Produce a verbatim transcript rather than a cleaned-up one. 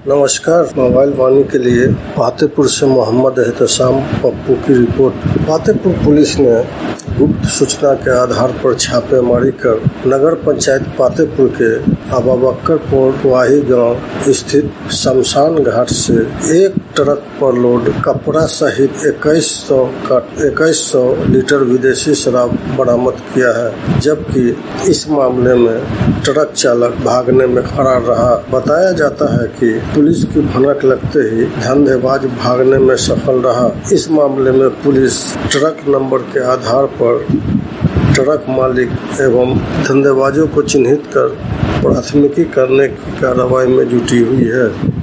नमस्कार। मोबाइल वाणी के लिए फतेहपुर से मोहम्मद एहतसाम पप्पू की रिपोर्ट। फतेहपुर पुलिस ने गुप्त सूचना के आधार पर छापेमारी कर नगर पंचायत फतेहपुर के अबाबकरपुर वाही गांव स्थित शमशान घाट से एक ट्रक पर लोड कपड़ा सहित इक्कीस सौ का इक्कीस सौ लीटर विदेशी शराब बरामद किया है, जबकि इस मामले में ट्रक चालक भागने में फरार रहा। बताया जाता है कि पुलिस की भनक लगते ही धंधेबाज भागने में सफल रहा। इस मामले में पुलिस ट्रक नंबर के आधार पर ट्रक मालिक एवं धंधेबाजों को चिन्हित कर प्राथमिकी करने की कार्रवाई में जुटी हुई है।